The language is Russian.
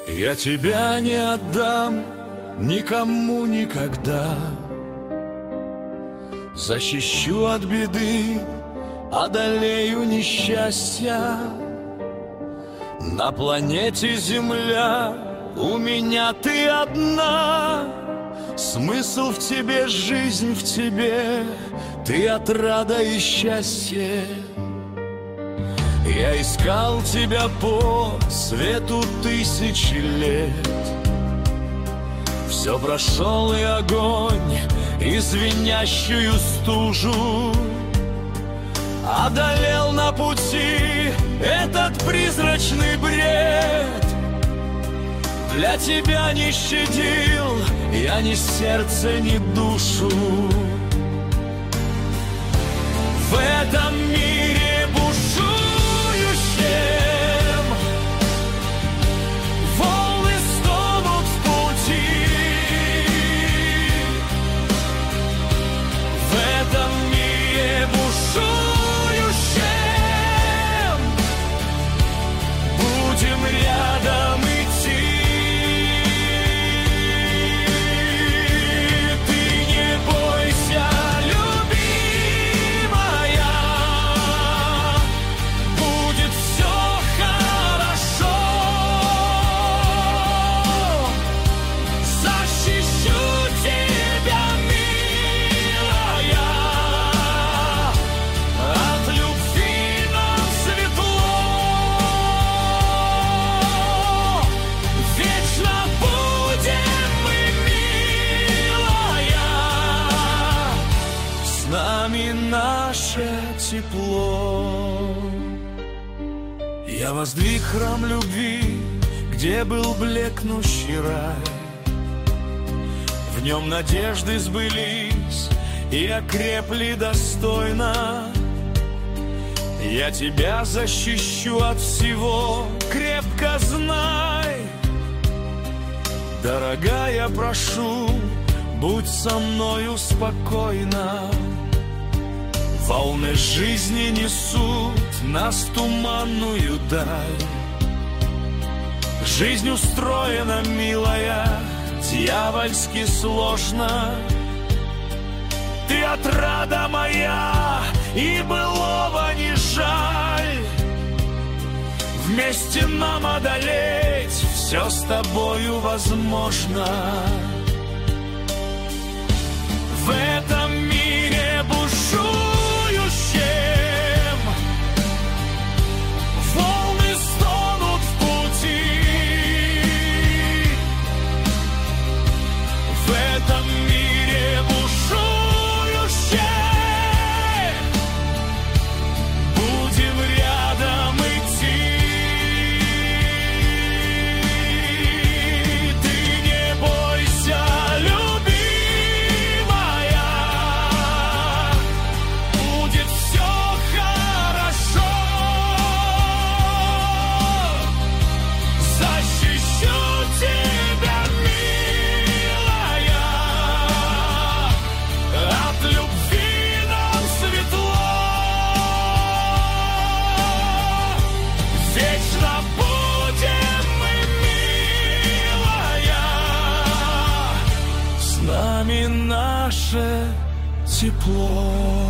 Я тебя не отдам никому никогда. Защищу от беды, одолею несчастья. На планете Земля у меня ты одна. Смысл в тебе, жизнь в тебе, ты отрада и счастье. Я искал тебя по свету тысячи лет. Все прошел и огонь, и звенящую стужу. Одолел на пути этот призрачный бред. Для тебя не щадил я ни сердце, ни душу. В этом мире бушующем волны стонут в пути. В этом мире бушующем будем рядом идти. Наше тепло. Я воздвиг храм любви, где был блекнущий рай. В нем надежды сбылись и окрепли достойно. Я тебя защищу от всего, крепко знай. Дорогая, прошу, будь со мною спокойна. Волны жизни несут нас в туманную даль. Жизнь устроена, милая, дьявольски сложно. Ты отрада моя, и былого не жаль. Вместе нам одолеть все с тобою возможно. В этом мире бушующем волны стонут в пути. В этом мире бушующем будем рядом идти. Ты не бойся, любимая, будет все хорошо. Защищу тебя, милая, от любви нам светло. Вечно будем мы, милая, с нами наше тепло.